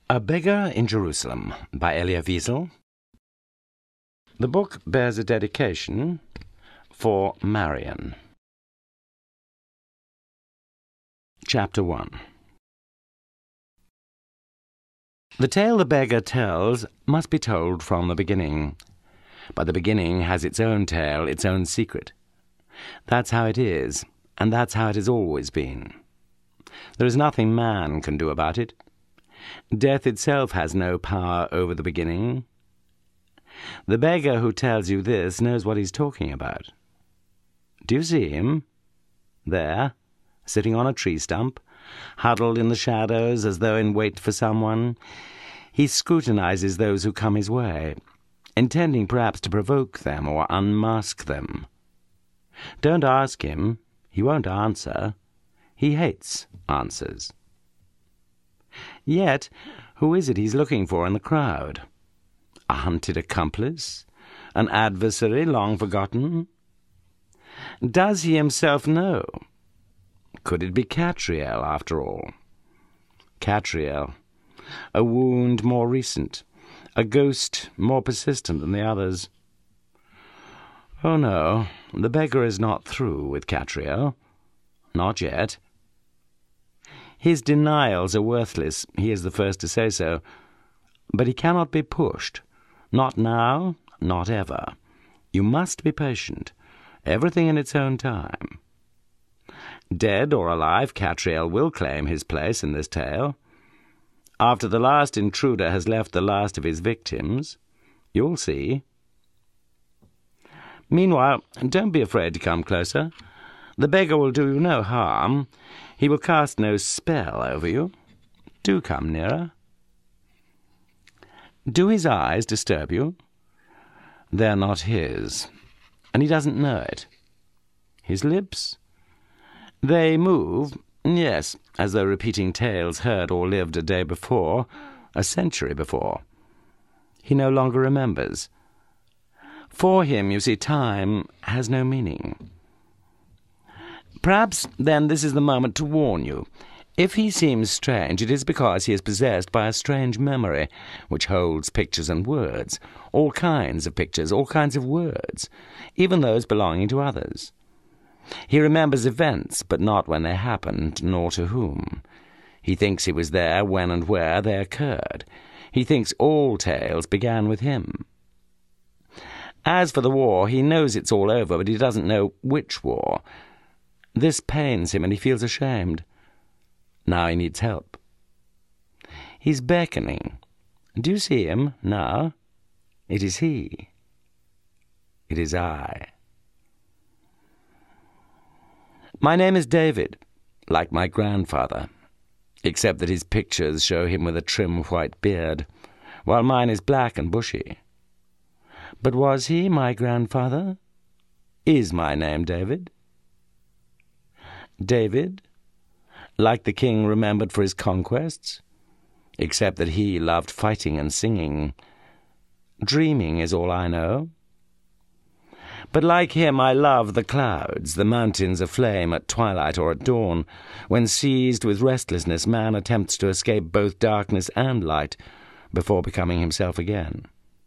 A Beggar in Jerusalem by Elia Wiesel. The book bears a dedication for Marion. Chapter 1. The tale the beggar tells must be told from the beginning. But the beginning has its own tale, its own secret. That's how it is, and that's how it has always been. There is nothing man can do about it. Death itself has no power over the beginning. The beggar who tells you this knows what he's talking about. Do you see him? There, sitting on a tree stump, huddled in the shadows as though in wait for someone. He scrutinizes those who come his way, intending perhaps to provoke them or unmask them. Don't ask him. He won't answer. He hates answers. Yet, who is it he's looking for in the crowd? A hunted accomplice? An adversary long forgotten? Does he himself know? Could it be Catriel, after all? Catriel, a wound more recent, a ghost more persistent than the others. Oh no, the beggar is not through with Catriel. Not yet. His denials are worthless, he is the first to say so, but he cannot be pushed. Not now, not ever. You must be patient, everything in its own time. Dead or alive, Catriel will claim his place in this tale. After the last intruder has left the last of his victims, you'll see. Meanwhile, don't be afraid to come closer. The beggar will do you no harm. He will cast no spell over you. Do come nearer. Do his eyes disturb you? They're not his, and he doesn't know it. His lips? They move, yes, as though repeating tales heard or lived a day before, a century before. He no longer remembers. For him, you see, time has no meaning. Perhaps, then, this is the moment to warn you. If he seems strange, it is because he is possessed by a strange memory, which holds pictures and words, all kinds of pictures, all kinds of words, even those belonging to others. He remembers events, but not when they happened, nor to whom. He thinks he was there when and where they occurred. He thinks all tales began with him. As for the war, he knows it's all over, but he doesn't know which war. This pains him, and he feels ashamed. Now he needs help. He's beckoning. Do you see him now? It is he. It is I. My name is David, like my grandfather, except that his pictures show him with a trim white beard, while mine is black and bushy. But was he my grandfather? Is my name David? David, like the king remembered for his conquests, except that he loved fighting and singing. Dreaming is all I know. But like him I love the clouds, the mountains aflame at twilight or at dawn. When seized with restlessness, man attempts to escape both darkness and light before becoming himself again.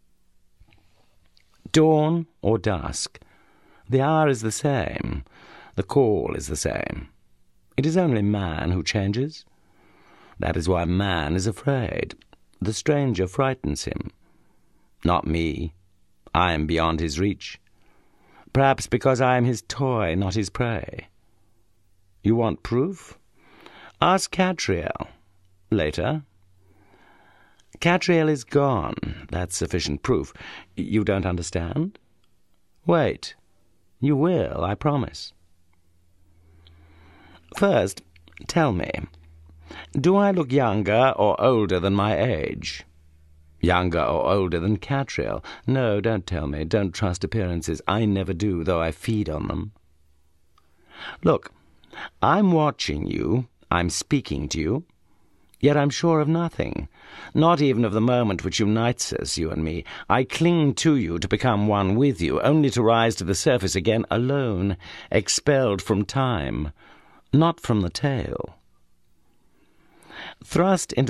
Dawn or dusk, the hour is the same, the call is the same. It is only man who changes. That is why man is afraid. The stranger frightens him. Not me. I am beyond his reach. Perhaps because I am his toy, not his prey. You want proof? Ask Catriel. Later. Catriel is gone. That's sufficient proof. You don't understand? Wait. You will, I promise. First, tell me, do I look younger or older than my age? Younger or older than Catriel? No, don't tell me. Don't trust appearances. I never do, though I feed on them. Look, I'm watching you. I'm speaking to you. Yet I'm sure of nothing, not even of the moment which unites us, you and me. I cling to you to become one with you, only to rise to the surface again alone, expelled from time, not from the tale. Thrust into